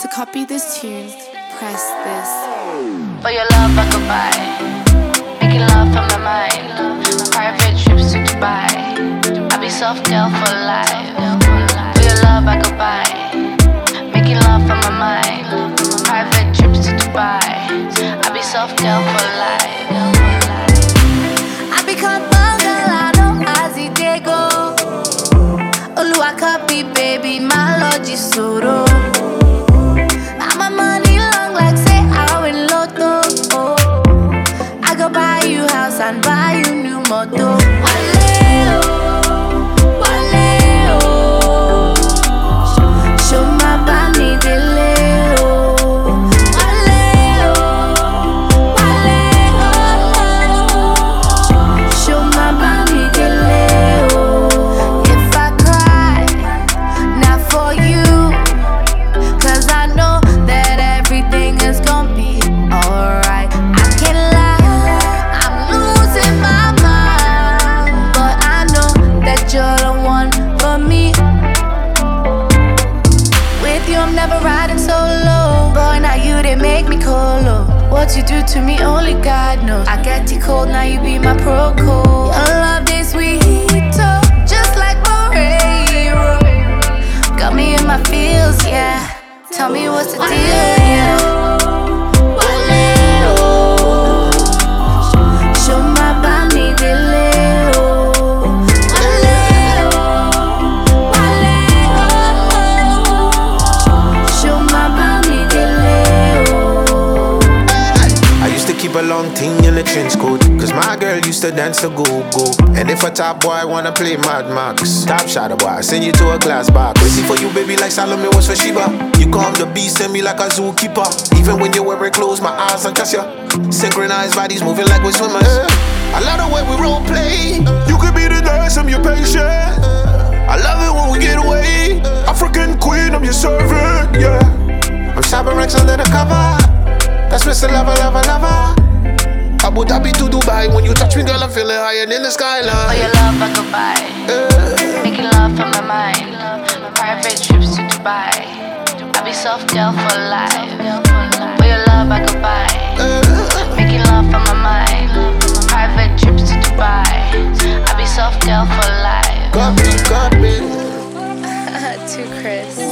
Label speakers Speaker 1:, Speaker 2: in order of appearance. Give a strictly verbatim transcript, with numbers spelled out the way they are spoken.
Speaker 1: To copy this tune, press this.
Speaker 2: For your love I could buy, making love from my mind, private trips to Dubai. I be soft girl for life. For your love I could buy, making love from my mind, private trips to Dubai. I be soft girl for life.
Speaker 3: I become a girl, I know as it dey go. Oluwa copy, baby, my lord Jisoro. I'm a money long like say I win lotto. I go buy you house and buy you new motor. Wale oh, wale oh. Show my body dele oh. Wale oh, wale oh. Show my body dele oh. If I cry, not for you, 'cause I know that everything is gonna be alright. I can't lie, I'm losing my mind, but I know that you're the one for me. With you I'm never riding solo. Boy, now you they make me colo. What you do to me only God knows. I get you cold, now you be my pro code. Your love this sweet, oh, just like Morero. Got me in my feels, yeah. Tell me what's the deal, yeah. Wale oh. Show my body dele oh. Wale oh, wale oh. Show my body dele oh.
Speaker 4: I used to keep a long thing in the trench coat, 'cause my girl used to dance the go-go. And if a top boy wanna play Mad Max, top shot boy, I send you to a glass box. Waiting for you, baby, like Salome was for Sheba. You calm the beast, send me like a zookeeper. Even when you're wearing clothes, my eyes on catch ya. Synchronized bodies moving like we're swimmers. I love the way we role play. You could be the nurse, I'm your patient. I love it when we get away. African queen, I'm your servant, yeah. I'm shopping racks under the cover. That's Mister Lover, Lover, Lover. Abu Dhabi to Dubai. When you touch me, girl, I'm feeling higher than the skyline.
Speaker 2: For your love I could buy,
Speaker 4: Yeah.
Speaker 2: making love from my mind, private trips to Dubai. I be soft girl for life. For your love I could buy, making love from my mind, private trips to Dubai. I be soft girl for life.
Speaker 4: Got me, got me.
Speaker 1: To Chris.